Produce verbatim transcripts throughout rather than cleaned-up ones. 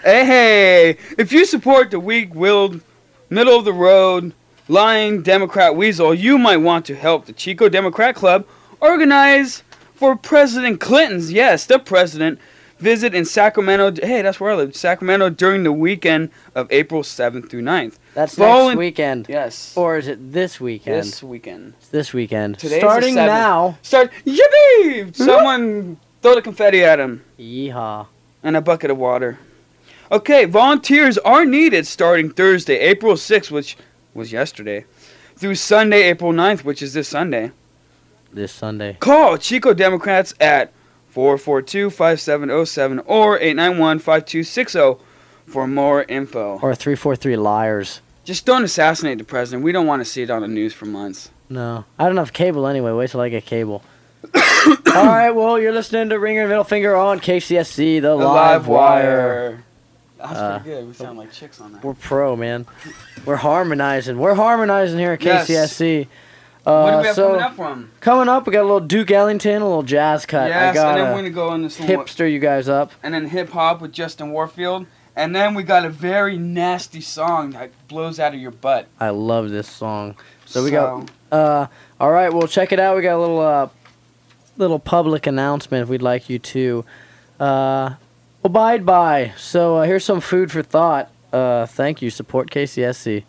Hey, hey, if you support the weak-willed, middle-of-the-road, lying Democrat weasel, you might want to help the Chico Democrat Club organize for President Clinton's, yes, the president, visit in Sacramento. Hey, that's where I live, Sacramento, during the weekend of April seventh through ninth. That's Volun- next weekend. Yes. Or is it this weekend? This weekend. It's this weekend. Today's Starting the seventh. now. Start. Yippee! Someone throw the confetti at him. Yeehaw. And a bucket of water. Okay, volunteers are needed starting Thursday, April sixth, which was yesterday, through Sunday, April ninth, which is this Sunday. This Sunday. Call Chico Democrats at four four two, five seven zero seven or eight nine one, five two six zero for more info. Or three four three Liars. Just don't assassinate the president. We don't want to see it on the news for months. No. I don't have cable anyway. Wait till I get cable. All right, well, you're listening to Ringer and Middle Finger on K C S C, the, The Live, Live Wire. Wire. That's Uh, pretty good. We sound like chicks on that. We're pro, man. We're harmonizing. We're harmonizing here at Yes. K C S C. Uh, What do we have so coming up from? coming up, we got a little Duke Ellington, a little jazz cut. I Yes, got and then to we're going to go into some hipster you guys up. and then hip hop with Justin Warfield. And then we got a very nasty song that blows out of your butt. I love this song. So we got. Uh, all right, well check it out. We got a little uh, little public announcement. We'd like you to uh, abide by. So uh, here's some food for thought. Uh, thank you. Support K C S C.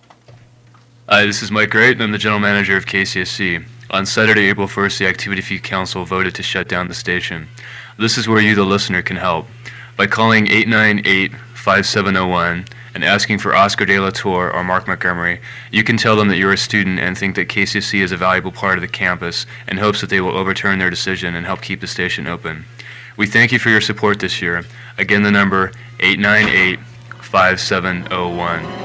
Hi, this is Mike Wright, and I'm the general manager of K C S C. On Saturday, April first, the Activity Fee Council voted to shut down the station. This is where you, the listener, can help. By calling eight nine eight, five seven zero one and asking for Oscar De La Torre or Mark Montgomery, you can tell them that you're a student and think that K C S C is a valuable part of the campus and hopes that they will overturn their decision and help keep the station open. We thank you for your support this year. Again, the number eight nine eight, five seven zero one.